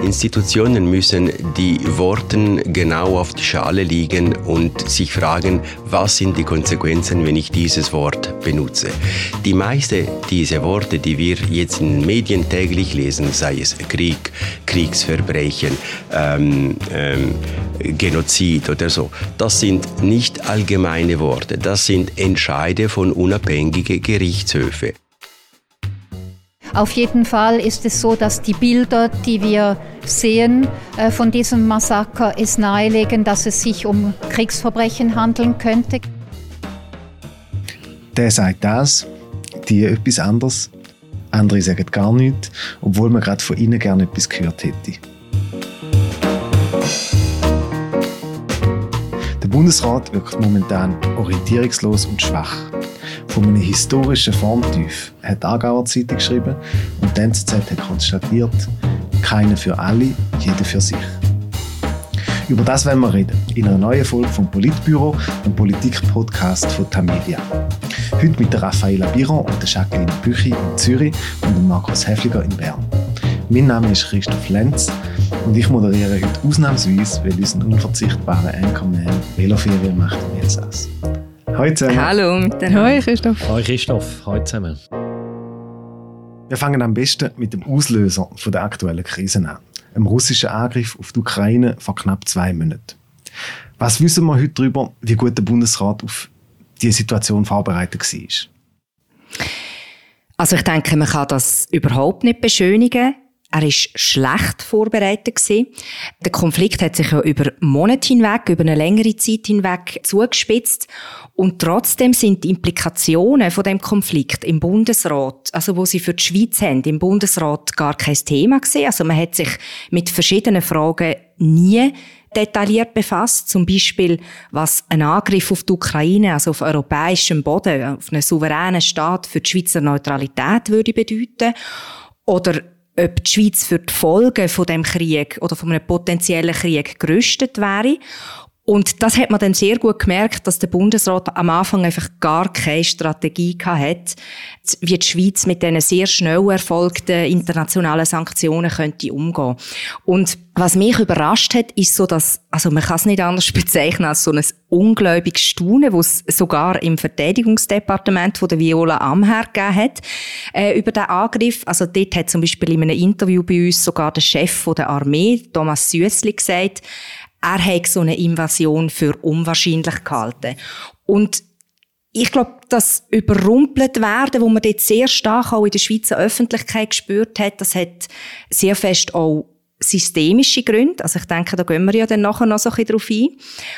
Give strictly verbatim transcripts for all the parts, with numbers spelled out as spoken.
Institutionen müssen die Worte genau auf die Schale liegen und sich fragen, was sind die Konsequenzen, wenn ich dieses Wort benutze. Die meisten dieser Worte, die wir jetzt in den Medien täglich lesen, sei es Krieg, Kriegsverbrechen, ähm, ähm, Genozid oder so, das sind nicht allgemeine Worte, das sind Entscheide von unabhängigen Gerichtshöfen. Auf jeden Fall ist es so, dass die Bilder, die wir sehen äh, von diesem Massaker, es nahelegen, dass es sich um Kriegsverbrechen handeln könnte. Der sagt das, die etwas anderes. Andere sagen gar nichts, obwohl man gerade von ihnen gerne etwas gehört hätte. Der Bundesrat wirkt momentan orientierungslos und schwach. Von einem historischen Formtief hat die Aargauer Zeitung geschrieben und die N Z Z hat konstatiert, keiner für alle, jeder für sich. Über das wollen wir reden, in einer neuen Folge vom Politbüro, dem Politik-Podcast von Tamedia. Heute mit der Raffaella Biron und der Jacqueline Büchi in Zürich und dem Markus Häfliger in Bern. Mein Name ist Christoph Lenz und ich moderiere heute ausnahmsweise, weil unser unverzichtbarer Anchorman Veloferien macht im Elsass. Hallo zusammen. Hallo miteinander. Hallo Christoph. Hallo Christoph, hallo zusammen. Wir fangen am besten mit dem Auslöser der aktuellen Krise an. Einem russischen Angriff auf die Ukraine vor knapp zwei Monaten. Was wissen wir heute darüber, wie gut der Bundesrat auf diese Situation vorbereitet war? Also ich denke, man kann das überhaupt nicht beschönigen. Er war schlecht vorbereitet. Der Konflikt hat sich ja über Monate hinweg, über eine längere Zeit hinweg zugespitzt. Und trotzdem sind die Implikationen von dem Konflikt im Bundesrat, also wo sie für die Schweiz haben, im Bundesrat gar kein Thema gewesen. Also man hat sich mit verschiedenen Fragen nie detailliert befasst. Zum Beispiel, was ein Angriff auf die Ukraine, also auf europäischem Boden, auf einen souveränen Staat für die Schweizer Neutralität würde bedeuten. Oder ob die Schweiz für die Folgen von dem Krieg oder von einem potenziellen Krieg gerüstet wäre. Und das hat man dann sehr gut gemerkt, dass der Bundesrat am Anfang einfach gar keine Strategie hatte, wie die Schweiz mit diesen sehr schnell erfolgten internationalen Sanktionen könnte umgehen. Und was mich überrascht hat, ist so, dass, also man kann es nicht anders bezeichnen als so ein ungläubiges Staunen, das es sogar im Verteidigungsdepartement von der Viola Amherd gegeben hat, äh, über den Angriff. Also dort hat zum Beispiel in einem Interview bei uns sogar der Chef von der Armee, Thomas Süssli, gesagt, er hat so eine Invasion für unwahrscheinlich gehalten. Und ich glaube, das überrumpelt werden, wo man dort sehr stark auch in der Schweizer Öffentlichkeit gespürt hat, das hat sehr fest auch systemische Gründe. Also ich denke, da gehen wir ja dann nachher noch so ein bisschen drauf ein.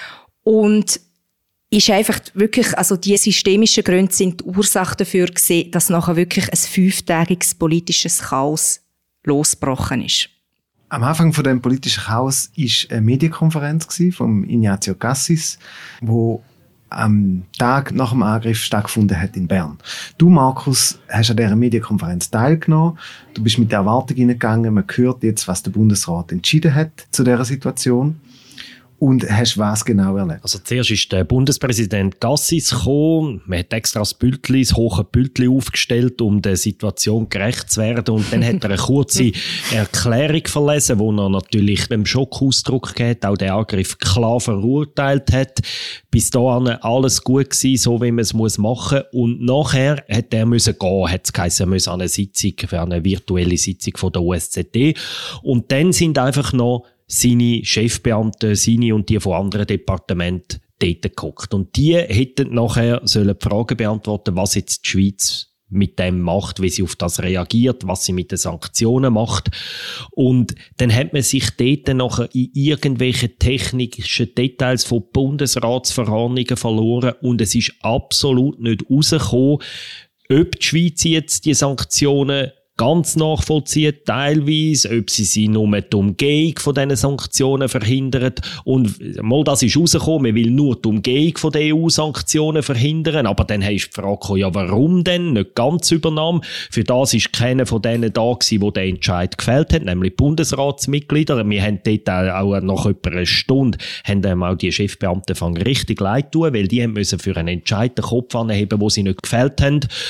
Und ist einfach wirklich, also die systemischen Gründe sind die Ursache dafür gewesen, dass nachher wirklich ein fünftägiges politisches Chaos losgebrochen ist. Am Anfang von dem politischen Chaos war eine Medienkonferenz von Ignazio Cassis, wo am Tag nach dem Angriff stattgefunden hat in Bern. Du, Markus, hast an dieser Medienkonferenz teilgenommen. Du bist mit der Erwartung hineingegangen, man hört jetzt, was der Bundesrat entschieden hat zu dieser Situation. Und hast was genau erlebt? Also zuerst ist der Bundespräsident Cassis gekommen. Man hat extra das Bildchen, das hohe Bildchen aufgestellt, um der Situation gerecht zu werden. Und dann hat er eine kurze Erklärung verlesen, wo er natürlich beim Schockausdruck hat, auch den Angriff klar verurteilt hat. Bis dahin alles gut gewesen, so wie man es machen muss. Und nachher hat er müssen gehen, hat es geheißen, er müsse an eine Sitzung, für eine virtuelle Sitzung von der O S Z D. Und dann sind einfach noch seine Chefbeamten, seine und die von anderen Departementen dort geguckt. Und die hätten nachher sollen die Fragen beantworten, was jetzt die Schweiz mit dem macht, wie sie auf das reagiert, was sie mit den Sanktionen macht. Und dann hat man sich dort nachher in irgendwelche technischen Details von Bundesratsverordnungen verloren und es ist absolut nicht rausgekommen, ob die Schweiz jetzt die Sanktionen ganz nachvollziehen, teilweise, ob sie sie nur die Umgehung von diesen Sanktionen verhindern. Und mal, das ist rausgekommen, man will nur die Umgehung von den E U-Sanktionen verhindern, aber dann hast du die Frage, ja, warum denn? Nicht ganz Übernahme. Für das ist keiner von denen da gewesen, der den Entscheid gefällt hat, nämlich die Bundesratsmitglieder. Wir haben dort auch nach etwa einer Stunde haben auch die Chefbeamten fangen richtig leid tun, weil die haben müssen für einen Entscheid den Kopf anheben, den sie nicht gefällt haben.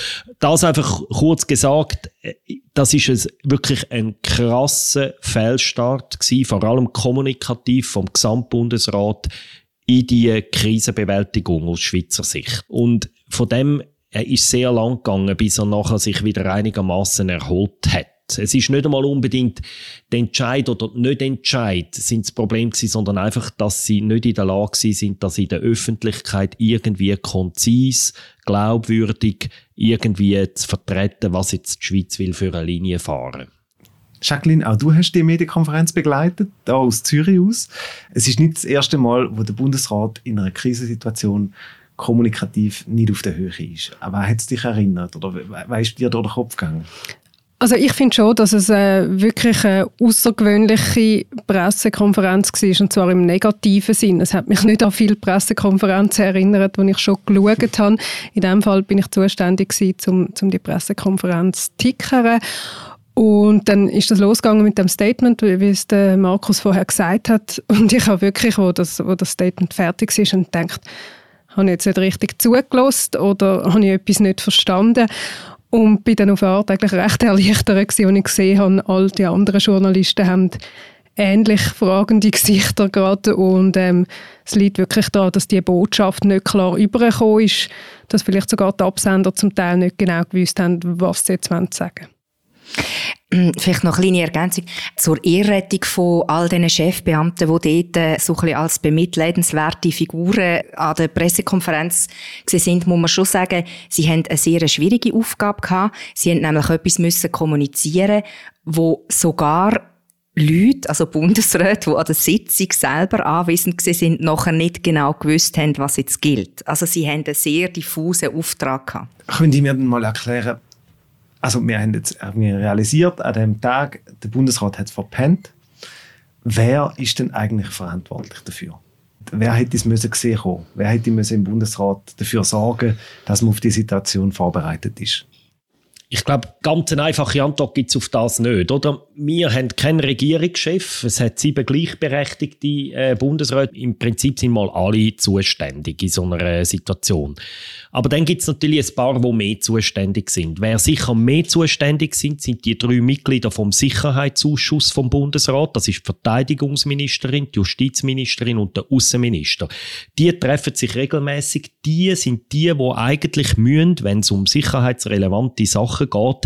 Das einfach kurz gesagt, das ist ein, wirklich ein krasser Fehlstart gewesen, vor allem kommunikativ vom Gesamtbundesrat in die Krisenbewältigung aus Schweizer Sicht. Und von dem ist sehr lang gegangen, bis er nachher sich wieder einigermaßen erholt hat. Es ist nicht einmal unbedingt der Entscheid oder nicht Entscheid sind das Problem gewesen, sondern einfach, dass sie nicht in der Lage sind, das in der Öffentlichkeit irgendwie konzis, glaubwürdig irgendwie zu vertreten, was jetzt die Schweiz will für eine Linie fahren. Jacqueline, auch du hast die Medienkonferenz begleitet, da aus Zürich aus. Es ist nicht das erste Mal, wo der Bundesrat in einer Krisensituation kommunikativ nicht auf der Höhe ist. Aber hat es dich erinnert oder was ist dir durch den Kopf gegangen? Also ich finde schon, dass es äh, wirklich eine außergewöhnliche Pressekonferenz war, und zwar im negativen Sinn. Es hat mich nicht an viele Pressekonferenzen erinnert, die ich schon geschaut habe. In diesem Fall bin ich zuständig gewesen, um, um die Pressekonferenz zu tickern. Und dann ist das losgegangen mit dem Statement, wie es der Markus vorher gesagt hat. Und ich habe wirklich, wo das, wo das Statement fertig ist, und gedacht, habe ich jetzt nicht richtig zugelassen oder habe ich etwas nicht verstanden? Und bin dann auf eine Art eigentlich recht erleichtert gewesen, als ich gesehen habe, all die anderen Journalisten haben ähnlich fragende Gesichter gerade. Und ähm, es liegt wirklich daran, dass die Botschaft nicht klar übergekommen ist, dass vielleicht sogar die Absender zum Teil nicht genau gewusst haben, was sie jetzt sagen wollen. Vielleicht noch eine kleine Ergänzung zur Ehrrettung von all diesen Chefbeamten, die dort so ein bisschen als bemitleidenswerte Figuren an der Pressekonferenz sind, muss man schon sagen, sie haben eine sehr schwierige Aufgabe gehabt. Sie haben nämlich etwas müssen kommunizieren, wo sogar Leute, also Bundesräte, die an der Sitzung selber anwesend waren, nachher nicht genau gewusst haben, was jetzt gilt. Also sie haben einen sehr diffusen Auftrag gehabt. Können Sie mir dann mal erklären, also wir haben jetzt realisiert, an dem Tag, der Bundesrat hat es verpennt. Wer ist denn eigentlich verantwortlich dafür? Wer hätte es müssen gesehen haben? Wer hätte müssen im Bundesrat dafür sorgen, dass man auf die Situation vorbereitet ist? Ich glaube, ganz eine einfache Antwort gibt es auf das nicht. Oder? Wir haben keinen Regierungschef. Es hat sieben gleichberechtigte äh, Bundesräte. Im Prinzip sind mal alle zuständig in so einer äh, Situation. Aber dann gibt es natürlich ein paar, die mehr zuständig sind. Wer sicher mehr zuständig sind, sind die drei Mitglieder vom Sicherheitsausschuss vom Bundesrat. Das ist die Verteidigungsministerin, die Justizministerin und der Außenminister. Die treffen sich regelmäßig. Die sind die, die eigentlich müssen, wenn es um sicherheitsrelevante Sachen geht,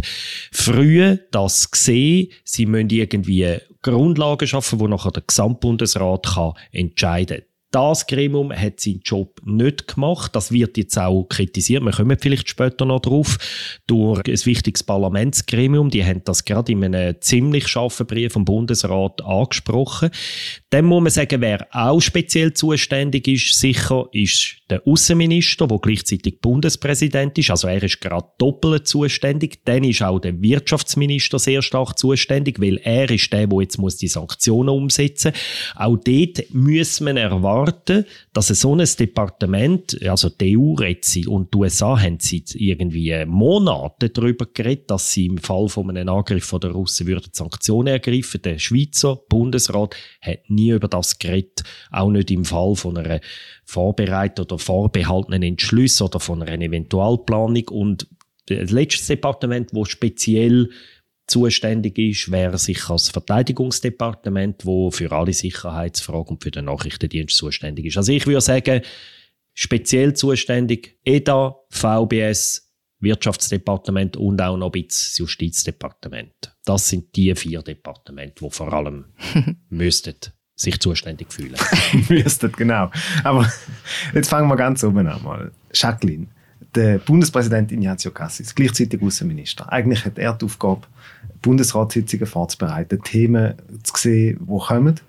früh das sehen. Sie müssen irgendwie Grundlagen schaffen, die nachher der Gesamtbundesrat kann entscheiden kann. Das Gremium hat seinen Job nicht gemacht. Das wird jetzt auch kritisiert. Wir kommen vielleicht später noch drauf. Durch ein wichtiges Parlamentsgremium. Die haben das gerade in einem ziemlich scharfen Brief vom Bundesrat angesprochen. Dann muss man sagen, wer auch speziell zuständig ist, sicher ist der Außenminister, der gleichzeitig Bundespräsident ist. Also er ist gerade doppelt zuständig. Dann ist auch der Wirtschaftsminister sehr stark zuständig, weil er ist der, der jetzt muss die Sanktionen umsetzen muss. Auch dort muss man erwarten, dass so ein Departement, also die E U redet und die U S A haben seit irgendwie Monaten darüber geredet, dass sie im Fall von einem Angriff von der Russen würden Sanktionen ergreifen. Der Schweizer Bundesrat hat nie über das geredet, auch nicht im Fall von einer vorbereiteten oder vorbehaltenen Entschluss oder von einer Eventualplanung. Und das letzte Departement, das speziell zuständig ist, wäre sicher das Verteidigungsdepartement, wo für alle Sicherheitsfragen und für den Nachrichtendienst zuständig ist. Also ich würde sagen, speziell zuständig E D A, V B S, Wirtschaftsdepartement und auch noch ein bisschen das Justizdepartement. Das sind die vier Departemente, die vor allem müssten sich zuständig fühlen. Müsstet, genau. Aber jetzt fangen wir ganz oben an mal. Jacqueline, der Bundespräsident Ignazio Cassis, gleichzeitig Außenminister. Eigentlich hat er die Aufgabe, Bundesratssitzungen vorzubereiten, Themen zu sehen, die kommen.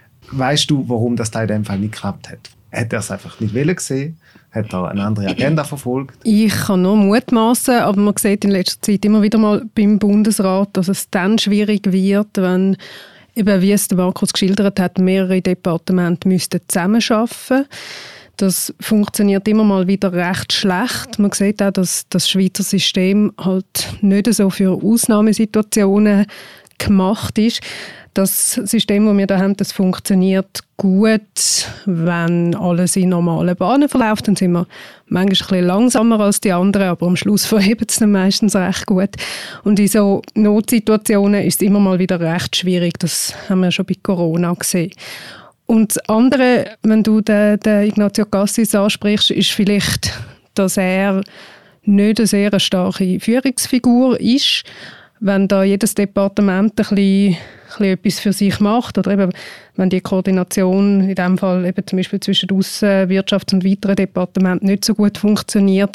Weißt du, warum das in diesem Fall nicht geklappt hat? Hat er es einfach nicht wollen gesehen? Hat er eine andere Agenda verfolgt? Ich kann nur mutmaßen, aber man sieht in letzter Zeit immer wieder mal beim Bundesrat, dass es dann schwierig wird, wenn, eben wie es der Markus geschildert hat, mehrere Departemente müssten zusammenarbeiten. Das funktioniert immer mal wieder recht schlecht. Man sieht auch, dass das Schweizer System halt nicht so für Ausnahmesituationen gemacht ist. Das System, das wir da haben, das funktioniert gut, wenn alles in normalen Bahnen verläuft. Dann sind wir manchmal ein bisschen langsamer als die anderen, aber am Schluss verheben es dann meistens recht gut. Und in so Notsituationen ist es immer mal wieder recht schwierig. Das haben wir schon bei Corona gesehen. Und das andere, wenn du den, den Ignazio Cassis ansprichst, ist vielleicht, dass er nicht eine sehr starke Führungsfigur ist. Wenn da jedes Departement ein bisschen, ein bisschen etwas für sich macht oder eben, wenn die Koordination in dem Fall eben zum Beispiel zwischen Aussenwirtschafts- und weiteren Departementen nicht so gut funktioniert,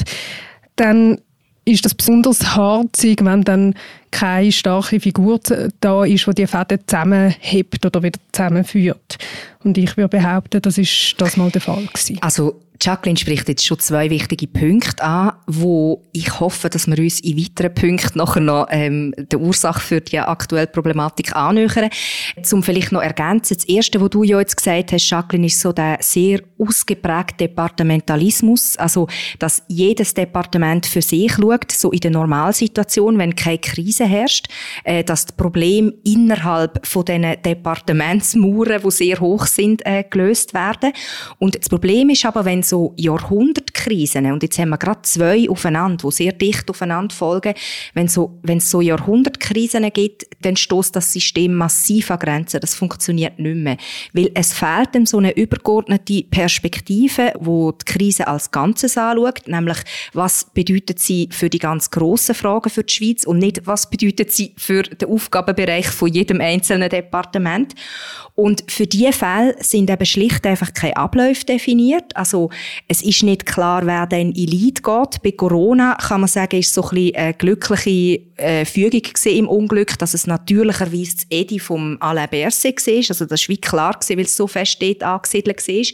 dann ist das besonders harzig, wenn dann keine starke Figur da ist, die die Fäden zusammenhebt oder wieder zusammenführt. Und ich würde behaupten, das ist das mal der Fall gewesen. Also Jacqueline spricht jetzt schon zwei wichtige Punkte an, wo ich hoffe, dass wir uns in weiteren Punkten nachher noch ähm, der Ursache für die aktuelle Problematik annähern. Zum vielleicht noch ergänzen, das Erste, was du ja jetzt gesagt hast, Jacqueline, ist so der sehr ausgeprägte Departementalismus, also dass jedes Departement für sich schaut, so in der Normalsituation, wenn keine Krise herrscht, äh, dass die Probleme innerhalb von diesen Departementsmauern, die sehr hoch sind, äh, gelöst werden. Und das Problem ist aber, wenn so Jahrhundertkrisen, und jetzt haben wir gerade zwei aufeinander, die sehr dicht aufeinander folgen, wenn so, wenn es so Jahrhundertkrisen gibt, dann stößt das System massiv an Grenzen. Das funktioniert nicht mehr. Weil es fehlt dann so eine übergeordnete Perspektive, wo die Krise als Ganzes anschaut, nämlich was bedeutet sie für die ganz grossen Fragen für die Schweiz und nicht, was bedeutet sie für den Aufgabenbereich von jedem einzelnen Departement. Und für diese Fälle sind eben schlicht einfach keine Abläufe definiert. Also, es ist nicht klar, wer dann in Lead geht. Bei Corona kann man sagen, ist so ein bisschen eine glückliche äh, Fügung gewesen im Unglück, dass es natürlicherweise das Edi vom Alain Berset war. Also, das war wie klar gewesen, weil es so fest dort angesiedelt war.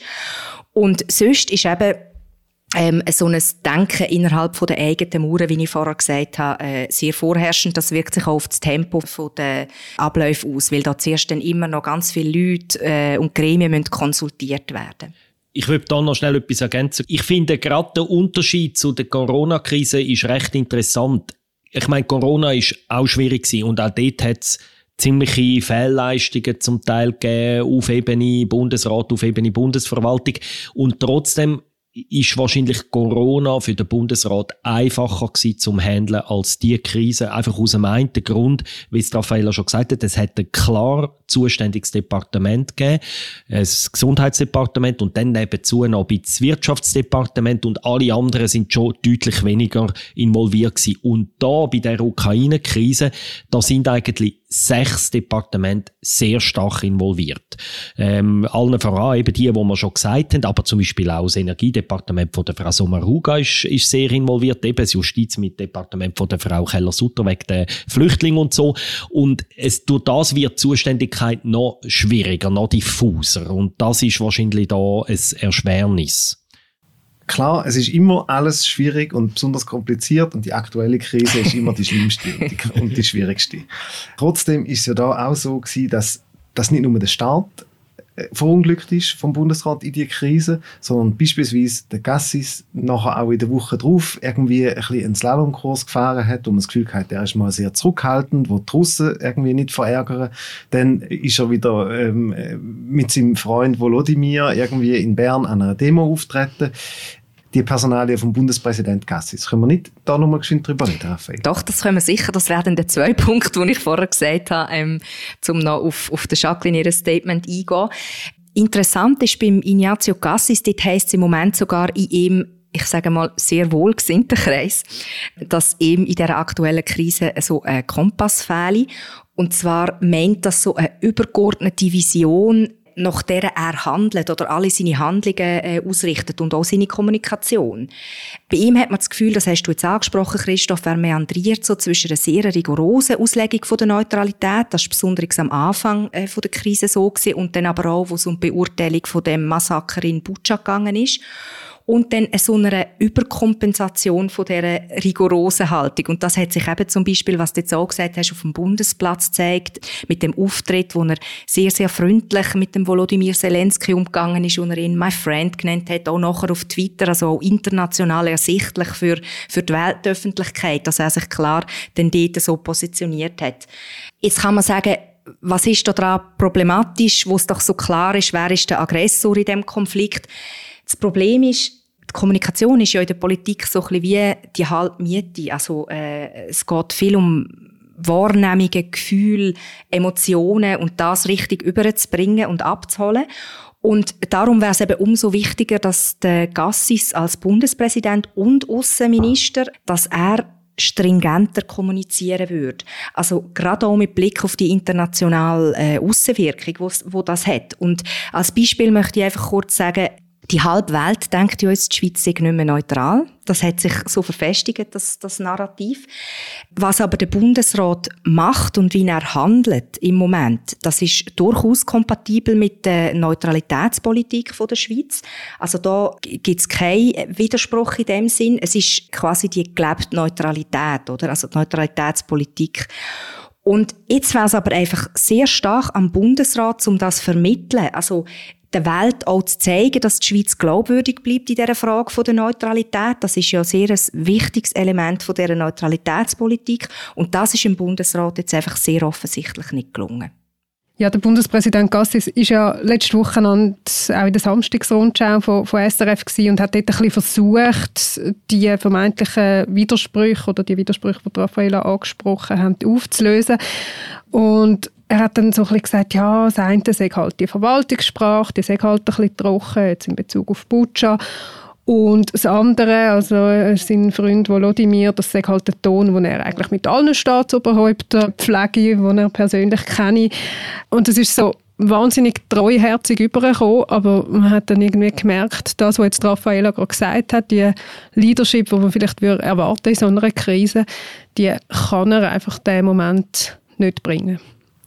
Und sonst ist eben Ähm, so ein Denken innerhalb von der eigenen Mauern, wie ich vorher gesagt habe, äh, sehr vorherrschend. Das wirkt sich auch auf das Tempo der Abläufe aus, weil da zuerst dann immer noch ganz viele Leute äh, und Gremien müssen konsultiert werden. Ich will da noch schnell etwas ergänzen. Ich finde, gerade der Unterschied zu der Corona-Krise ist recht interessant. Ich meine, Corona ist auch schwierig gewesen und auch dort hat es ziemliche Fehlleistungen zum Teil gegeben auf Ebene Bundesrat, auf Ebene Bundesverwaltung. Und trotzdem ist wahrscheinlich Corona für den Bundesrat einfacher gewesen zum Handeln als die Krise. Einfach aus dem einen Grund, wie es Raffaella schon gesagt hat, es hat ein klar zuständiges Departement gegeben, das Gesundheitsdepartement und dann nebenzu noch das Wirtschaftsdepartement und alle anderen sind schon deutlich weniger involviert gewesen. Und da bei der Ukraine-Krise, da sind eigentlich sechs Departemente sehr stark involviert. Ähm, allen voran eben die, die wir schon gesagt haben, aber zum Beispiel auch das Energiedepartement von der Frau Sommaruga ist, ist sehr involviert, eben das Justizdepartement von der Frau Keller-Sutter wegen der Flüchtlinge und so. Und es, durch das wird die Zuständigkeit noch schwieriger, noch diffuser. Und das ist wahrscheinlich da ein Erschwernis. Klar, es ist immer alles schwierig und besonders kompliziert und die aktuelle Krise ist immer die schlimmste und die, und die schwierigste. Trotzdem ist es ja da auch so gewesen, dass, dass nicht nur der Staat verunglückt ist vom Bundesrat in die Krise, sondern beispielsweise der Cassis nachher auch in der Woche drauf irgendwie ein bisschen einen Slalomkurs gefahren hat, wo man das Gefühl hat, er ist mal sehr zurückhaltend, wo die Russen irgendwie nicht verärgern. Dann ist er wieder ähm, mit seinem Freund Volodymyr irgendwie in Bern an einer Demo auftreten. Die Personalie vom Bundespräsident Cassis. Können wir nicht da nochmal geschwind drüber reden, Raphael? Doch, das können wir sicher. Das wären die zwei Punkte, die ich vorher gesagt habe, ähm, um noch auf, auf den Jacqueline ihr Statement eingehen. Interessant ist beim Ignazio Cassis, dort heisst es im Moment sogar in ihm, ich sage mal, sehr wohlgesinnten Kreis, dass eben in dieser aktuellen Krise so ein Kompass fehle. Und zwar meint das so eine übergeordnete Vision, nach der er handelt oder alle seine Handlungen äh, ausrichtet und auch seine Kommunikation. Bei ihm hat man das Gefühl, das hast du jetzt angesprochen, Christoph, er meandriert so zwischen einer sehr rigorosen Auslegung von der Neutralität, das war besonders am Anfang äh, von der Krise so gewesen, und dann aber auch, wo es um die Beurteilung von dem Massaker in Butscha gegangen ist. Und dann so eine Überkompensation von dieser rigorosen Haltung. Und das hat sich eben zum Beispiel, was du jetzt auch gesagt hast, auf dem Bundesplatz gezeigt, mit dem Auftritt, wo er sehr, sehr freundlich mit dem Volodymyr Zelensky umgegangen ist und er ihn «my friend» genannt hat, auch nachher auf Twitter, also auch international ersichtlich für, für die Weltöffentlichkeit, dass er sich klar dann dort so positioniert hat. Jetzt kann man sagen, was ist da dran problematisch, wo es doch so klar ist, wer ist der Aggressor in diesem Konflikt. Das Problem ist, die Kommunikation ist ja in der Politik so ein bisschen wie die halbe Miete. Also äh, es geht viel um Wahrnehmungen, Gefühle, Emotionen und das richtig überzubringen und abzuholen. Und darum wäre es eben umso wichtiger, dass der Gassis als Bundespräsident und Aussenminister, dass er stringenter kommunizieren würde. Also gerade auch mit Blick auf die internationale äh, Aussenwirkung, wo, wo das hat. Und als Beispiel möchte ich einfach kurz sagen, die halbe Welt denkt ja, die Schweiz sei nicht mehr neutral. Das hat sich so verfestigt, das, das Narrativ. Was aber der Bundesrat macht und wie er handelt im Moment, das ist durchaus kompatibel mit der Neutralitätspolitik von der Schweiz. Also da gibt es keinen Widerspruch in dem Sinn. Es ist quasi die gelebte Neutralität, oder? Also die Neutralitätspolitik. Und jetzt wäre es aber einfach sehr stark am Bundesrat, um das zu vermitteln. Also der Welt auch zu zeigen, dass die Schweiz glaubwürdig bleibt in dieser Frage von der Neutralität. Das ist ja sehr ein wichtiges Element von dieser Neutralitätspolitik. Und das ist im Bundesrat jetzt einfach sehr offensichtlich nicht gelungen. Ja, der Bundespräsident Gassis ist ja letzte Woche auch in der Samstagsrundschau von, von S R F gewesen und hat dort ein bisschen versucht, die vermeintlichen Widersprüche oder die Widersprüche, die Raffaella angesprochen haben, aufzulösen. Und er hat dann so ein bisschen gesagt, ja, das eine sei halt die Verwaltungssprache, die sei halt ein bisschen trocken, jetzt in Bezug auf Butscha. Und das andere, also sein Freund Volodymyr, das sei halt der Ton, den er eigentlich mit allen Staatsoberhäuptern pflege, den er persönlich kenne. Und es ist so wahnsinnig treuherzig übergekommen, aber man hat dann irgendwie gemerkt, das, was jetzt Raffaella gerade gesagt hat, die Leadership, die man vielleicht erwarten in so einer Krise, die kann er einfach in diesem Moment nicht bringen.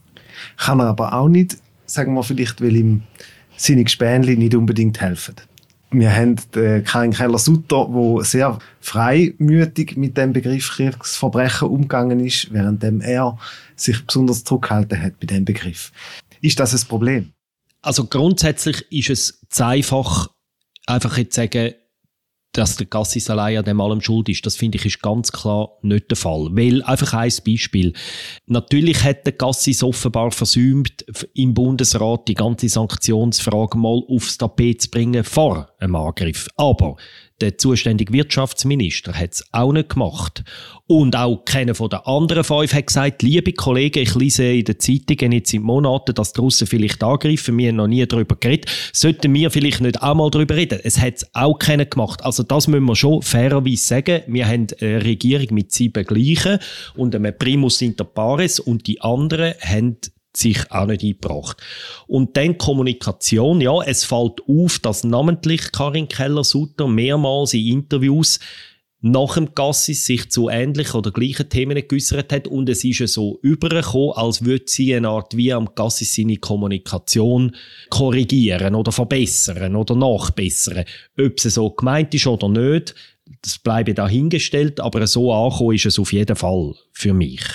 Kann er aber auch nicht, sagen wir vielleicht, weil ihm seine Gespänli nicht unbedingt helfen. Wir haben Karin Keller-Sutter, der sehr freimütig mit dem Begriff Kriegsverbrechen umgegangen ist, während er sich besonders zurückgehalten hat bei diesem Begriff. Ist das ein Problem? Also grundsätzlich ist es zu einfach, einfach jetzt zu sagen, dass der Gassis allein an dem allem schuld ist. Das finde ich ist ganz klar nicht der Fall. Weil, einfach ein Beispiel. Natürlich hat der Gassis offenbar versäumt, im Bundesrat die ganze Sanktionsfrage mal aufs Tapet zu bringen vor einem Angriff. Aber der zuständige Wirtschaftsminister hat es auch nicht gemacht. Und auch keiner von den anderen fünf hat gesagt, liebe Kollegen, ich lese in den Zeitungen jetzt seit Monaten, dass die Russen vielleicht angreifen. Wir haben noch nie darüber geredet. Sollten wir vielleicht nicht auch mal darüber reden? Es hat es auch keiner gemacht. Also das müssen wir schon fairerweise sagen. Wir haben eine Regierung mit sieben Gleichen und einem Primus inter pares und die anderen haben sich auch nicht eingebracht. Und dann Kommunikation, ja, es fällt auf, dass namentlich Karin Keller-Sutter mehrmals in Interviews nach dem Gassis sich zu ähnlichen oder gleichen Themen geäussert hat und es ist ja so übergekommen, als würde sie eine Art wie am Gassis seine Kommunikation korrigieren oder verbessern oder nachbessern. Ob es so gemeint ist oder nicht, das bleibe dahingestellt, aber so angekommen ist es auf jeden Fall für mich.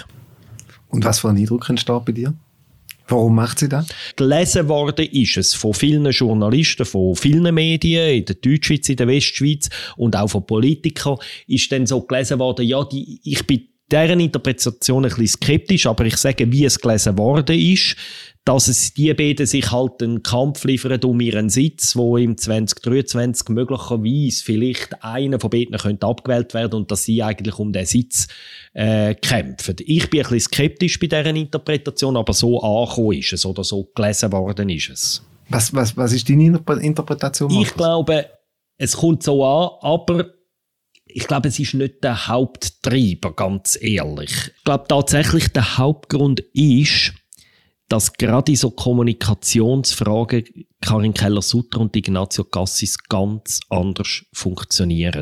Und was für ein Eindruck entsteht bei dir? Warum macht sie das? Gelesen worden ist es von vielen Journalisten, von vielen Medien, in der Deutschschweiz, in der Westschweiz und auch von Politikern, ist dann so gelesen worden, ja, die, ich bin deren Interpretation ein bisschen skeptisch, aber ich sage, wie es gelesen worden ist, dass es die beiden sich halt einen Kampf liefern um ihren Sitz, wo im zwanzig dreiundzwanzig möglicherweise vielleicht einer von beiden könnte abgewählt werden und dass sie eigentlich um den Sitz äh, kämpfen. Ich bin ein bisschen skeptisch bei deren Interpretation, aber so angekommen ist es oder so gelesen worden ist es. Was, was, was ist deine Interpretation? Ich glaube, es kommt so an, aber ich glaube, es ist nicht der Haupttreiber, ganz ehrlich. Ich glaube tatsächlich, der Hauptgrund ist, dass gerade in so Kommunikationsfragen Karin Keller-Sutter und Ignazio Gassis ganz anders funktionieren.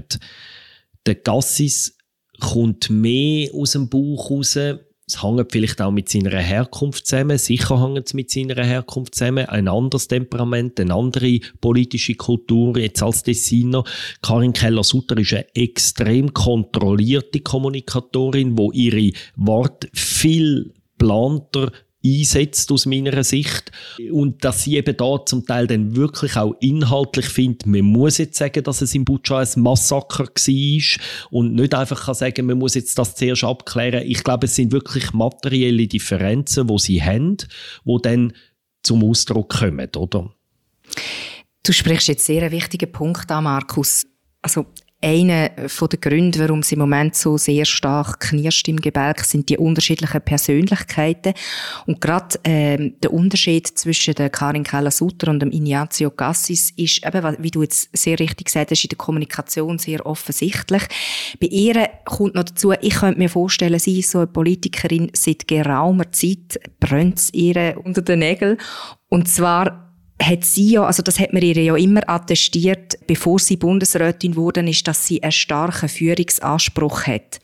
Der Gassis kommt mehr aus dem Bauch raus. Es hängt vielleicht auch mit seiner Herkunft zusammen. Sicher hängt es mit seiner Herkunft zusammen. Ein anderes Temperament, eine andere politische Kultur jetzt als Tessiner. Karin Keller-Sutter ist eine extrem kontrollierte Kommunikatorin, die ihre Worte viel planter einsetzt aus meiner Sicht. Und dass sie eben da zum Teil dann wirklich auch inhaltlich findet, man muss jetzt sagen, dass es in Butscha ein Massaker war und nicht einfach kann sagen, man muss jetzt das zuerst abklären. Ich glaube, es sind wirklich materielle Differenzen, die sie haben, die dann zum Ausdruck kommen, oder? Du sprichst jetzt sehr einen wichtigen Punkt an, Markus. Also einer der Gründe, warum es im Moment so sehr stark knirscht im Gebälk, sind die unterschiedlichen Persönlichkeiten. Und gerade ähm, der Unterschied zwischen der Karin Keller-Sutter und dem Ignazio Cassis ist, eben, wie du jetzt sehr richtig gesagt hast, in der Kommunikation sehr offensichtlich. Bei ihr kommt noch dazu, ich könnte mir vorstellen, sie ist so eine Politikerin, seit geraumer Zeit brennt es ihr unter den Nägeln. Und zwar hat sie ja, also das hat man ihr ja immer attestiert, bevor sie Bundesrätin wurde, ist, dass sie einen starken Führungsanspruch hat.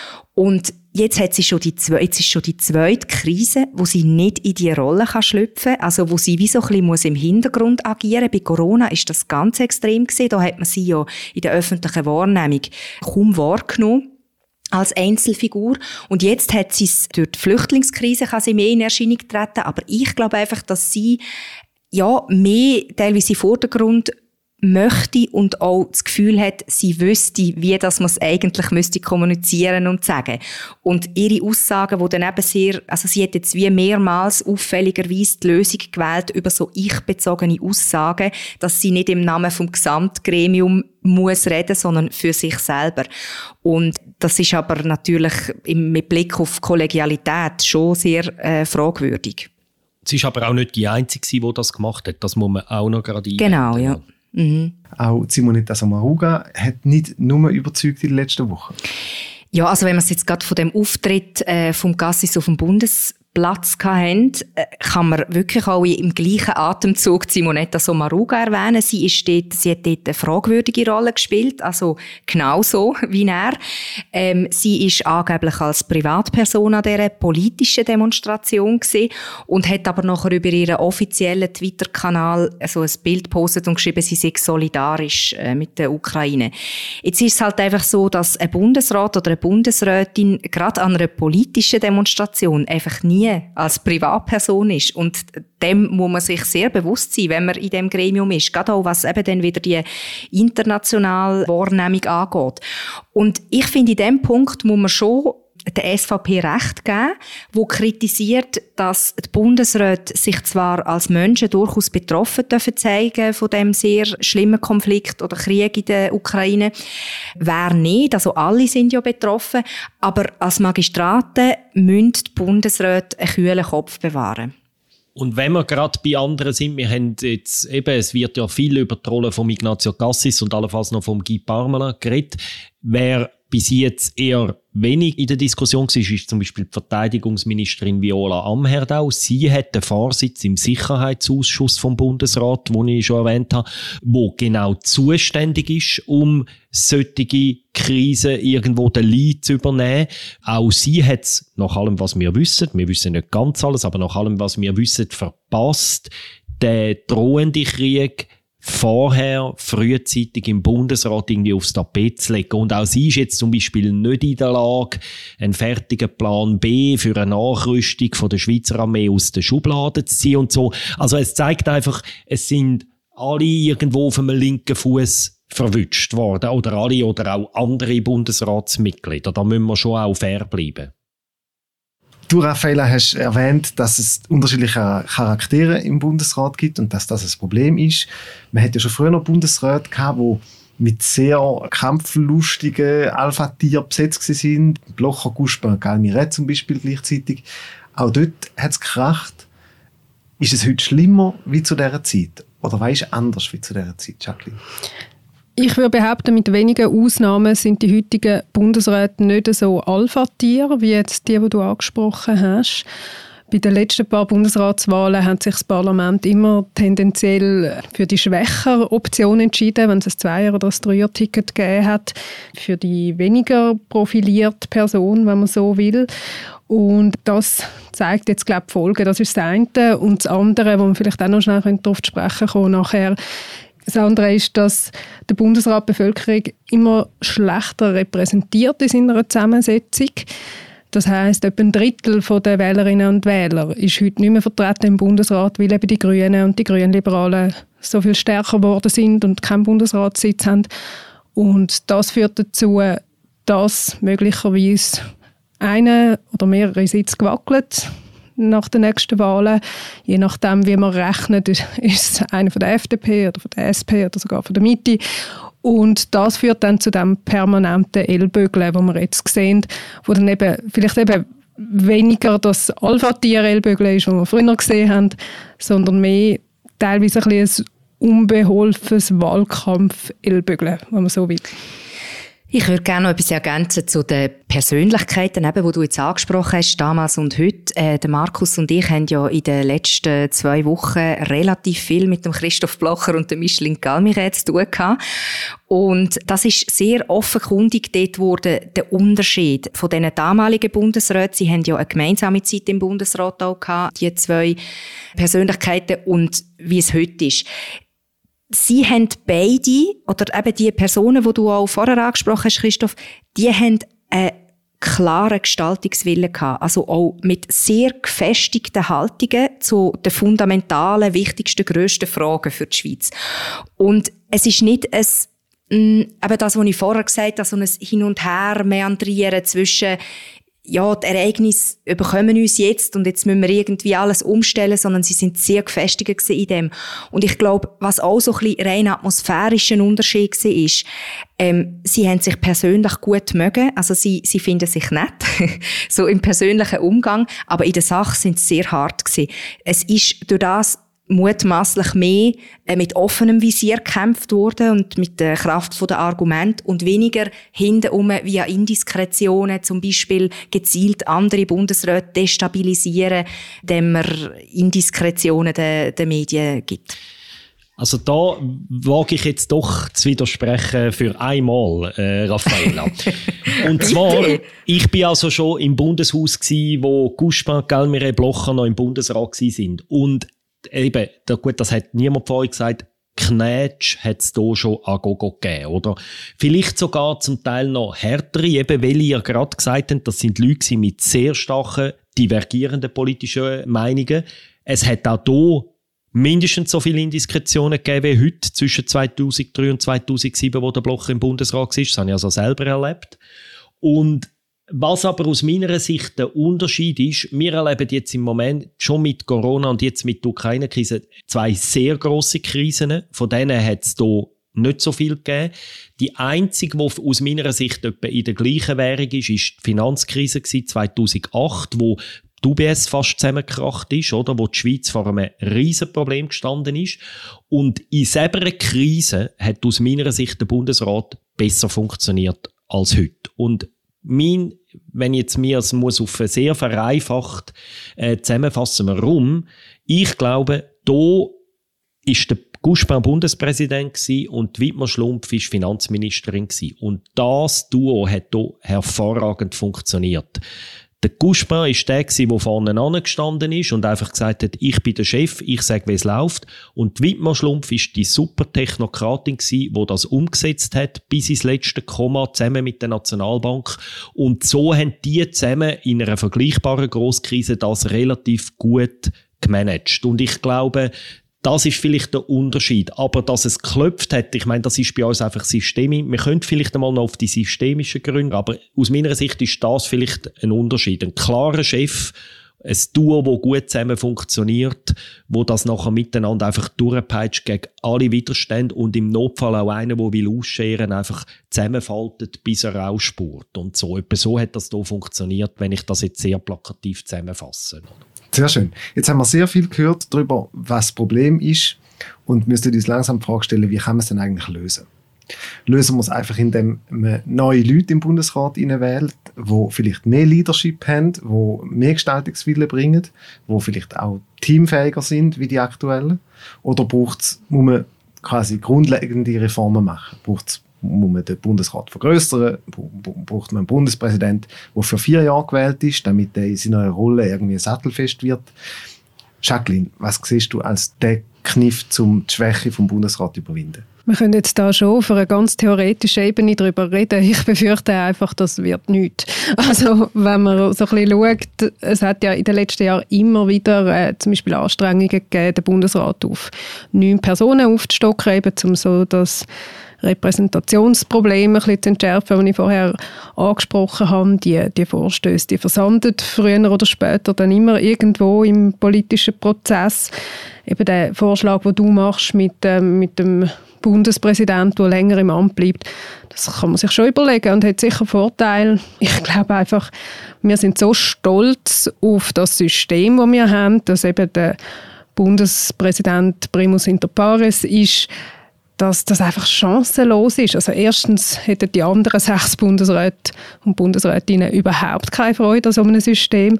Und jetzt hat sie schon die, jetzt ist schon die zweite Krise, wo sie nicht in die Rolle kann schlüpfen, also wo sie wie so ein bisschen muss im Hintergrund agieren. Bei Corona ist das ganz extrem gewesen. Da hat man sie ja in der öffentlichen Wahrnehmung kaum wahrgenommen als Einzelfigur. Und jetzt hat sie es durch die Flüchtlingskrise kann sie mehr in Erscheinung treten. Aber ich glaube einfach, dass sie ja, mehr teilweise im Vordergrund möchte und auch das Gefühl hat, sie wüsste, wie das man es eigentlich müsste kommunizieren und sagen. Und ihre Aussagen, die dann eben sehr, also sie hat jetzt wie mehrmals auffälligerweise die Lösung gewählt über so ich-bezogene Aussagen, dass sie nicht im Namen vom Gesamtgremium muss reden, sondern für sich selber. Und das ist aber natürlich mit Blick auf Kollegialität schon sehr äh, fragwürdig. Sie ist aber auch nicht die Einzige, die das gemacht hat. Das muss man auch noch gerade einwenden. Genau, ja. Mhm. Auch Simonetta Sommaruga hat nicht nur überzeugt in den letzten Wochen. Ja, also wenn wir es jetzt gerade von dem Auftritt äh, vom Cassis auf dem Bundesplatz hatten, äh, kann man wirklich auch im gleichen Atemzug Simonetta Sommaruga erwähnen. Sie, ist dort, sie hat dort eine fragwürdige Rolle gespielt, also genauso wie er. Ähm, sie ist angeblich als Privatperson an dieser politischen Demonstration gewesen und hat aber nachher über ihren offiziellen Twitter-Kanal so ein Bild gepostet und geschrieben, sie sei solidarisch äh, mit der Ukraine. Jetzt ist es halt einfach so, dass ein Bundesrat oder eine Bundesrätin gerade an einer politischen Demonstration einfach nie als Privatperson ist. Und dem muss man sich sehr bewusst sein, wenn man in dem Gremium ist. Gerade auch, was eben dann wieder die internationale Wahrnehmung angeht. Und ich finde, in dem Punkt muss man schon der S V P recht geben, wo kritisiert, dass die Bundesräte sich zwar als Menschen durchaus betroffen dürfen zeigen von dem sehr schlimmen Konflikt oder Krieg in der Ukraine. Wer nicht, also alle sind ja betroffen, aber als Magistraten müssen die Bundesräte einen kühlen Kopf bewahren. Und wenn wir gerade bei anderen sind, wir haben jetzt eben, es wird ja viel über die Rolle von Ignazio Cassis und allenfalls noch von Guy Parmelin geredet. Wer bis jetzt eher wenig in der Diskussion war, ist zum Beispiel die Verteidigungsministerin Viola Amherdau. Sie hat den Vorsitz im Sicherheitsausschuss vom Bundesrat, den ich schon erwähnt habe, wo genau zuständig ist, um solche Krisen irgendwo den Lead zu übernehmen. Auch sie hat es, nach allem, was wir wissen, wir wissen nicht ganz alles, aber nach allem, was wir wissen, verpasst, den drohenden Krieg vorher frühzeitig im Bundesrat irgendwie aufs Tapet zu legen. Und auch sie ist jetzt zum Beispiel nicht in der Lage, einen fertigen Plan B für eine Nachrüstung von der Schweizer Armee aus der Schublade zu ziehen und so. Also es zeigt einfach, es sind alle irgendwo auf einem linken Fuß verwünscht worden. Oder alle oder auch andere Bundesratsmitglieder. Da müssen wir schon auch fair bleiben. Du, Raffaella, hast erwähnt, dass es unterschiedliche Charaktere im Bundesrat gibt und dass das ein Problem ist. Man hat ja schon früher noch Bundesräte gehabt, die mit sehr kampflustigen Alpha-Tieren besetzt waren. Blocher, Gusper und Galmiret zum Beispiel gleichzeitig. Auch dort hat es gekracht. Ist es heute schlimmer wie zu dieser Zeit? Oder was ist anders wie zu dieser Zeit, Jacqueline? Ich würde behaupten, mit wenigen Ausnahmen sind die heutigen Bundesräte nicht so Alpha-Tiere, wie jetzt die, die du angesprochen hast. Bei den letzten paar Bundesratswahlen hat sich das Parlament immer tendenziell für die schwächere Option entschieden, wenn es ein Zweier- oder ein Dreier-Ticket gegeben hat, für die weniger profilierte Person, wenn man so will. Und das zeigt jetzt, glaube ich, Folgen. Das ist das eine. Und das andere, wo man vielleicht auch noch schnell darauf zu sprechen kommen nachher, das andere ist, dass der Bundesrat die Bevölkerung immer schlechter repräsentiert in seiner Zusammensetzung. Das heisst, etwa ein Drittel der Wählerinnen und Wähler ist heute nicht mehr vertreten im Bundesrat, weil eben die Grünen und die Grünliberalen so viel stärker geworden sind und keinen Bundesratssitz haben. Und das führt dazu, dass möglicherweise eine oder mehrere Sitze gewackelt nach den nächsten Wahlen. Je nachdem, wie man rechnet, ist es einer von der F D P oder von der S P oder sogar von der Mitte. Und das führt dann zu dem permanenten Ellbögeln, wo wir jetzt sehen, wo dann eben vielleicht eben weniger das Alpha-Tier-Ellbögeln ist, das wir früher gesehen haben, sondern mehr teilweise ein bisschen ein unbeholfenes Wahlkampf-Ellbögeln, wenn man so will. Ich würde gerne noch etwas ergänzen zu den Persönlichkeiten, die du jetzt angesprochen hast, damals und heute. Äh, der Markus und ich haben ja in den letzten zwei Wochen relativ viel mit dem Christoph Blocher und dem Micheline Galmiret zu tun gehabt. Und das ist sehr offenkundig dort worden, der Unterschied von diesen damaligen Bundesräten. Sie haben ja eine gemeinsame Zeit im Bundesrat auch gehabt, die zwei Persönlichkeiten, und wie es heute ist. Sie haben beide, oder eben die Personen, die du auch vorher angesprochen hast, Christoph, die haben einen klaren Gestaltungswillen gehabt. Also auch mit sehr gefestigten Haltungen zu den fundamentalen, wichtigsten, grössten Fragen für die Schweiz. Und es ist nicht ein, mh, eben das, was ich vorher gesagt habe, so ein Hin und Her meandrieren zwischen, ja, die Ereignisse überkommen uns jetzt und jetzt müssen wir irgendwie alles umstellen, sondern sie sind sehr gefestigt in dem. Und ich glaube, was auch so ein bisschen rein atmosphärischen Unterschied war, ist, ähm, sie haben sich persönlich gut mögen, also sie, sie finden sich nett, so im persönlichen Umgang, aber in der Sache sind sie sehr hart gewesen. Es ist durch das mutmaßlich mehr äh, mit offenem Visier gekämpft worden und mit der Kraft der Argumente und weniger hintenrum via Indiskretionen, zum Beispiel gezielt andere Bundesräte destabilisieren, indem man Indiskretionen den, den Medien gibt. Also da wage ich jetzt doch zu widersprechen für einmal, äh, Raffaella. Und zwar, ich bin also schon im Bundeshaus gsi, wo Guspin, Galmiret, Blocher noch im Bundesrat gsi sind. Und eben, da, gut, das hat niemand von euch gesagt, Knätsch hat es da schon an Gogo gegeben, oder? Vielleicht sogar zum Teil noch härtere, eben, weil ihr gerade gesagt habt, das sind Leute mit sehr starken, divergierenden politischen Meinungen. Es hat auch hier mindestens so viele Indiskretionen gegeben wie heute, zwischen zweitausenddrei und zweitausendsieben, wo der Blocher im Bundesrat war. Das habe ich also selber erlebt. Und was aber aus meiner Sicht der Unterschied ist, wir erleben jetzt im Moment schon mit Corona und jetzt mit der Ukraine-Krise zwei sehr grosse Krisen. Von denen hat es hier nicht so viel gegeben. Die einzige, die aus meiner Sicht etwa in der gleichen Währung ist, ist die Finanzkrise zweitausendacht, wo die U B S fast zusammengekracht ist, oder? Wo die Schweiz vor einem riesen Problem gestanden ist. Und in selber Krise hat aus meiner Sicht der Bundesrat besser funktioniert als heute. Und mein, wenn jetzt mir es muss auf sehr vereinfacht äh, zusammenfassen, warum? Ich glaube, da ist der Guspin Bundespräsident gsi und Wittmer Schlumpf ist Finanzministerin gsi. Und das Duo hat hier hervorragend funktioniert. Der Guspin war der, der vorne angestanden ist und einfach gesagt hat, ich bin der Chef, ich sage, wie es läuft. Und Wittmer Schlumpf war die super Technokratin, die das umgesetzt hat, bis ins letzte Komma, zusammen mit der Nationalbank. Und so haben die zusammen in einer vergleichbaren Grosskrise das relativ gut gemanagt. Und ich glaube, das ist vielleicht der Unterschied. Aber dass es geklopft hat, ich meine, das ist bei uns einfach systemisch. Wir können vielleicht einmal noch auf die systemischen Gründe, aber aus meiner Sicht ist das vielleicht ein Unterschied. Ein klarer Chef, ein Duo, das gut zusammen funktioniert, wo das nachher miteinander einfach durchpeitscht gegen alle Widerstände und im Notfall auch einer, der will ausscheren, einfach zusammenfaltet, bis er rausspurt. Und so. Etwa so hat das hier funktioniert, wenn ich das jetzt sehr plakativ zusammenfasse. Sehr schön. Jetzt haben wir sehr viel gehört darüber, was das Problem ist und müssen uns langsam die Frage stellen, wie kann man es denn eigentlich lösen? Lösen wir es einfach, indem man neue Leute im Bundesrat wählt, die vielleicht mehr Leadership haben, die mehr Gestaltungswillen bringen, die vielleicht auch teamfähiger sind wie die aktuellen? Oder braucht's, muss man quasi grundlegende Reformen machen? Braucht's, muss man den Bundesrat vergrößern? Braucht man einen Bundespräsident, der für vier Jahre gewählt ist, damit er in seiner Rolle irgendwie sattelfest wird? Jacqueline, was siehst du als der Kniff, um die Schwäche vom Bundesrat zu überwinden? Wir können jetzt da schon auf einer ganz theoretischen Ebene darüber reden. Ich befürchte einfach, das wird nichts. Also wenn man so ein bisschen schaut, es hat ja in den letzten Jahren immer wieder äh, zum Beispiel Anstrengungen gegeben, den Bundesrat auf neun Personen aufzustocken, eben um so das Repräsentationsprobleme ein bisschen zu entschärfen, die ich vorher angesprochen habe. Die, die Vorstöße, die versanden früher oder später dann immer irgendwo im politischen Prozess. Eben der Vorschlag, den du machst mit, ähm, mit dem Bundespräsident, der länger im Amt bleibt, das kann man sich schon überlegen und hat sicher Vorteile. Ich glaube einfach, wir sind so stolz auf das System, das wir haben, dass eben der Bundespräsident primus inter pares ist, dass das einfach chancenlos ist. Also erstens hätten die anderen sechs Bundesräte und Bundesrätinnen überhaupt keine Freude an so einem System.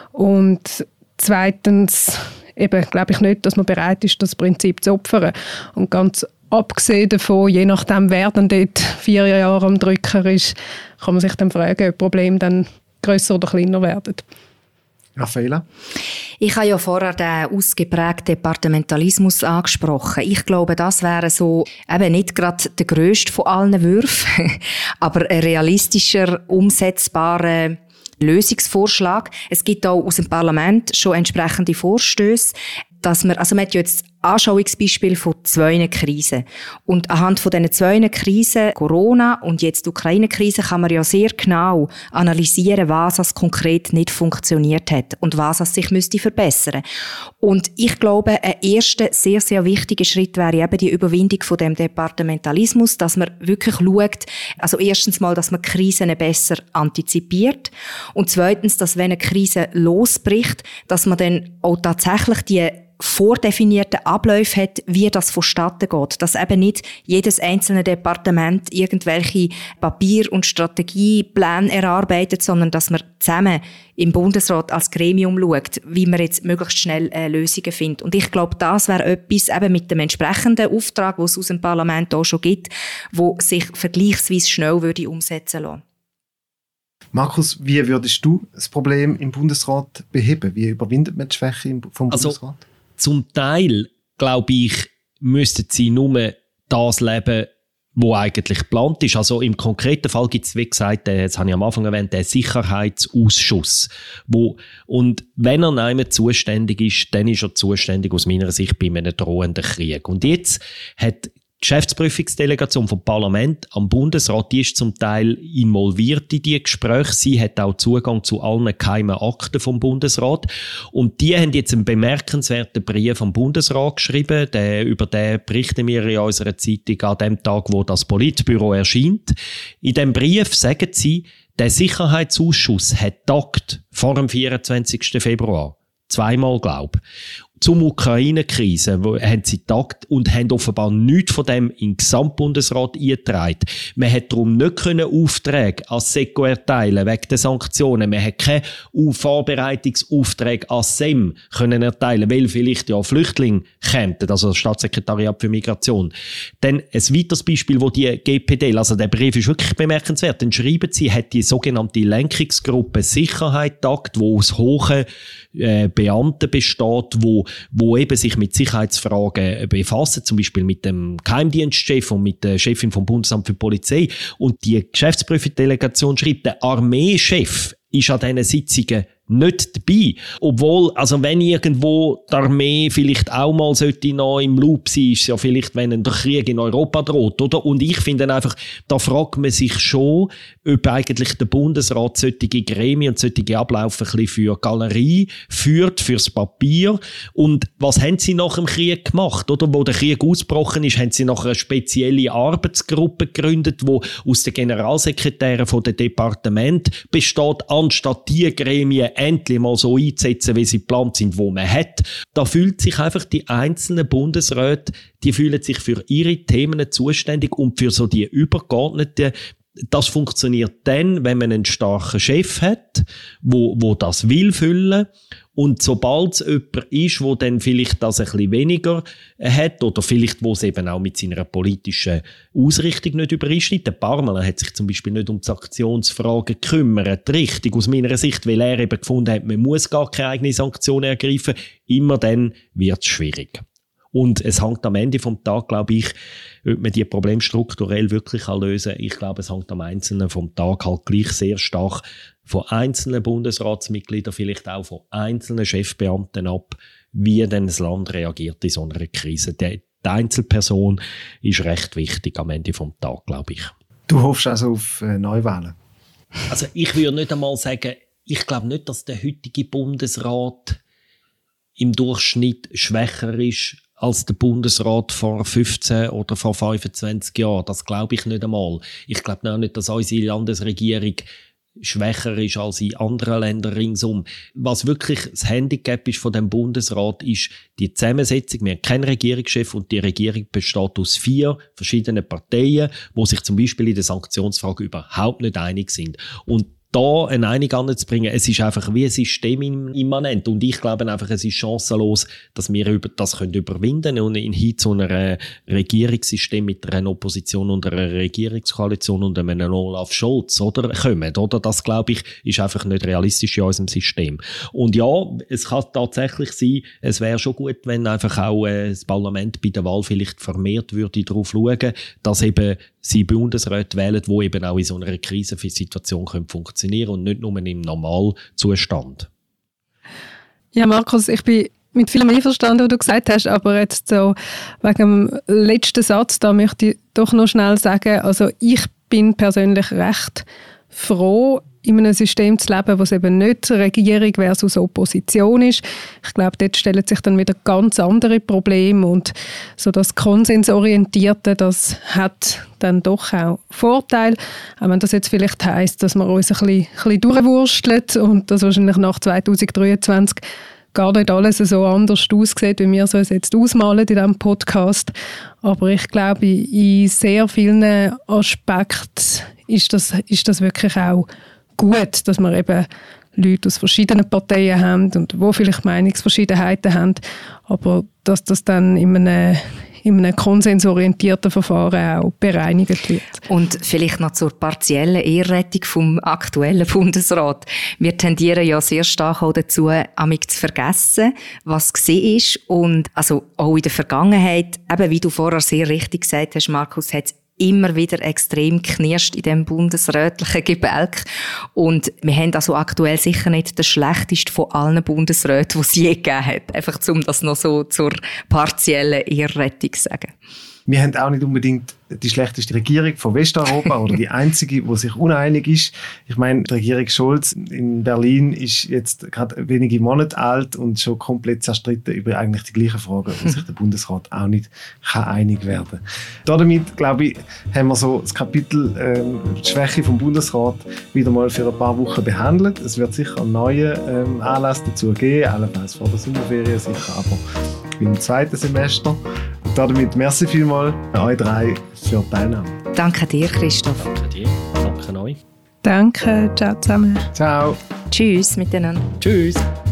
Und zweitens eben glaube ich nicht, dass man bereit ist, das Prinzip zu opfern. Und ganz abgesehen davon, je nachdem, wer dann dort vier Jahre am Drücker ist, kann man sich dann fragen, ob Probleme dann grösser oder kleiner werden. Raffaella? Ich habe ja vorher den ausgeprägten Departementalismus angesprochen. Ich glaube, das wäre so eben nicht gerade der grösste von allen Würfen, aber ein realistischer, umsetzbarer Lösungsvorschlag. Es gibt auch aus dem Parlament schon entsprechende Vorstöße, dass man, also man hat ja jetzt Anschauungsbeispiel von zwei Krisen. Und anhand von diesen zwei Krisen, Corona und jetzt die Ukraine-Krise, kann man ja sehr genau analysieren, was das konkret nicht funktioniert hat und was es sich müsste verbessern. Und ich glaube, ein erster sehr, sehr wichtiger Schritt wäre eben die Überwindung von dem Departementalismus, dass man wirklich schaut, also erstens mal, dass man Krisen besser antizipiert und zweitens, dass wenn eine Krise losbricht, dass man dann auch tatsächlich die vordefinierten Abläufe hat, wie das vonstatten geht. Dass eben nicht jedes einzelne Departement irgendwelche Papier- und Strategiepläne erarbeitet, sondern dass man zusammen im Bundesrat als Gremium schaut, wie man jetzt möglichst schnell äh, Lösungen findet. Und ich glaube, das wäre etwas eben mit dem entsprechenden Auftrag, den es aus dem Parlament auch schon gibt, wo sich vergleichsweise schnell würde umsetzen lassen. Markus, wie würdest du das Problem im Bundesrat beheben? Wie überwindet man die Schwäche vom also, Bundesrat? Zum Teil, glaube ich, müssten sie nur das leben, was eigentlich geplant ist. Also im konkreten Fall gibt es, wie gesagt, den, das habe ich am Anfang erwähnt, den Sicherheitsausschuss. Wo, und wenn er nicht zuständig ist, dann ist er zuständig aus meiner Sicht bei einem drohenden Krieg. Und jetzt hat die Geschäftsprüfungsdelegation vom Parlament am Bundesrat, die ist zum Teil involviert in die Gespräche. Sie hat auch Zugang zu allen geheimen Akten vom Bundesrat. Und die haben jetzt einen bemerkenswerten Brief am Bundesrat geschrieben. Der, über den berichten wir in unserer Zeitung an dem Tag, wo das Politbüro erscheint. In dem Brief sagen sie, der Sicherheitsausschuss hat tagt vor dem vierundzwanzigsten Februar. Zweimal, glaube ich. Zum Ukraine-Krise haben sie getagt und haben offenbar nichts von dem in den Gesamtbundesrat eingetragen. Man hat darum nicht können Aufträge als SECO erteilen wegen der Sanktionen. Man hat keine Vorbereitungsaufträge als S E M können erteilen, weil vielleicht ja Flüchtlinge kämen, also das Staatssekretariat für Migration. Dann ein weiteres Beispiel, wo die G P D, also der Brief ist wirklich bemerkenswert, dann schreiben sie, hat die sogenannte Lenkungsgruppe Sicherheit tagt, wo aus hohen äh, Beamten besteht, wo wo eben sich mit Sicherheitsfragen befassen, zum Beispiel mit dem Geheimdienstchef und mit der Chefin vom Bundesamt für Polizei. Und die Geschäftsprüfungsdelegation schreibt, der Armeechef ist an diesen Sitzungen nicht dabei. Obwohl, also wenn irgendwo die Armee vielleicht auch mal sollte noch im Loop sein, ist ja vielleicht, wenn ein Krieg in Europa droht, oder? Und ich finde einfach, da fragt man sich schon, ob eigentlich der Bundesrat solche Gremien und solche Abläufe ein bisschen für Galerie führt, fürs Papier. Und was haben sie nach dem Krieg gemacht, oder? Wo der Krieg ausgebrochen ist, haben sie noch eine spezielle Arbeitsgruppe gegründet, die aus den Generalsekretären von den Departementen besteht, anstatt die Gremien endlich mal so einzusetzen, wie sie geplant sind, wo man hat. Da fühlt sich einfach die einzelnen Bundesräte, die fühlen sich für ihre Themen zuständig und für so die übergeordneten. Das funktioniert dann, wenn man einen starken Chef hat, wo, wo das will füllen. Und sobald es jemand ist, der dann vielleicht das ein bisschen weniger hat oder vielleicht, wo es eben auch mit seiner politischen Ausrichtung nicht übereinstimmt. Der Parmelin hat sich zum Beispiel nicht um die Sanktionsfragen gekümmert, richtig aus meiner Sicht, weil er eben gefunden hat, man muss gar keine eigenen Sanktionen ergreifen. Immer dann wird es schwierig. Und es hängt am Ende vom Tag, glaube ich, ob man die Probleme strukturell wirklich lösen kann. Ich glaube, es hängt am Einzelnen vom Tag halt gleich sehr stark von einzelnen Bundesratsmitgliedern, vielleicht auch von einzelnen Chefbeamten ab, wie denn das Land reagiert in so einer Krise. Die, die Einzelperson ist recht wichtig am Ende vom Tag, glaube ich. Du hoffst also auf äh, Neuwahlen? Also ich würde nicht einmal sagen, ich glaube nicht, dass der heutige Bundesrat im Durchschnitt schwächer ist als der Bundesrat vor fünfzehn oder vor fünfundzwanzig Jahren. Das glaube ich nicht einmal. Ich glaube auch nicht, dass unsere Landesregierung schwächer ist als in anderen Ländern ringsum. Was wirklich das Handicap ist von dem Bundesrat, ist die Zusammensetzung. Wir haben keinen Regierungschef und die Regierung besteht aus vier verschiedenen Parteien, die sich zum Beispiel in der Sanktionsfrage überhaupt nicht einig sind. Und da eine Einigung anzubringen, es ist einfach wie ein System immanent. Und ich glaube einfach, es ist chancenlos, dass wir über das können überwinden und hin zu einem Regierungssystem mit einer Opposition und einer Regierungskoalition und einem Olaf Scholz, oder, kommen, oder? Das, glaube ich, ist einfach nicht realistisch in unserem System. Und ja, es kann tatsächlich sein, es wäre schon gut, wenn einfach auch äh, das Parlament bei der Wahl vielleicht vermehrt würde darauf schauen, dass eben sie Bundesräte wählen, die eben auch in so einer Krisensituation funktionieren können und nicht nur im Normalzustand. Ja, Markus, ich bin mit vielem einverstanden, was du gesagt hast, aber jetzt so wegen dem letzten Satz, da möchte ich doch noch schnell sagen, also ich bin persönlich recht froh, in einem System zu leben, wo es eben nicht Regierung versus Opposition ist. Ich glaube, dort stellen sich dann wieder ganz andere Probleme und so das Konsensorientierte, das hat dann doch auch Vorteile. Auch wenn das jetzt vielleicht heisst, dass wir uns ein bisschen, ein bisschen durchwursteln und das wahrscheinlich nach zwanzig dreiundzwanzig gar nicht alles so anders aussieht, wie wir es uns jetzt ausmalen in diesem Podcast. Aber ich glaube, in sehr vielen Aspekten ist das, ist das wirklich auch gut, dass wir eben Leute aus verschiedenen Parteien haben und wo vielleicht Meinungsverschiedenheiten haben, aber dass das dann in einem, in einem konsensorientierten Verfahren auch bereinigt wird. Und vielleicht noch zur partiellen Ehrrettung vom aktuellen Bundesrat. Wir tendieren ja sehr stark auch dazu, amig zu vergessen, was gewesen ist. Und also auch in der Vergangenheit, eben wie du vorher sehr richtig gesagt hast, Markus, hat es immer wieder extrem knirscht in diesem bundesrätlichen Gebälk. Und wir haben also aktuell sicher nicht den schlechtesten von allen Bundesräten, die es je gegeben hat. Einfach um das noch so zur partiellen Ehrrettung zu sagen. Wir haben auch nicht unbedingt die schlechteste Regierung von Westeuropa oder die einzige, die sich uneinig ist. Ich meine, die Regierung Scholz in Berlin ist jetzt gerade wenige Monate alt und schon komplett zerstritten über eigentlich die gleichen Fragen, wo sich der Bundesrat auch nicht kann einig werden kann. Damit, glaube ich, haben wir so das Kapitel ähm, die Schwäche vom Bundesrat wieder mal für ein paar Wochen behandelt. Es wird sicher einen neuen ähm, Anlass dazu geben, allenfalls vor der Sommerferien sicher, aber im zweiten Semester. Damit merci vielmals an euch drei für die Teilnahme. Danke dir, Christoph. Danke dir. Danke euch. Danke, ciao zusammen. Ciao. Tschüss miteinander. Tschüss.